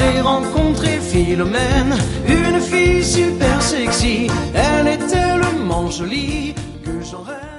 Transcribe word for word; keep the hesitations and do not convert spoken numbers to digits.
j'ai rencontré Philomène, une fille super sexy. Elle est tellement jolie que j'en rêve.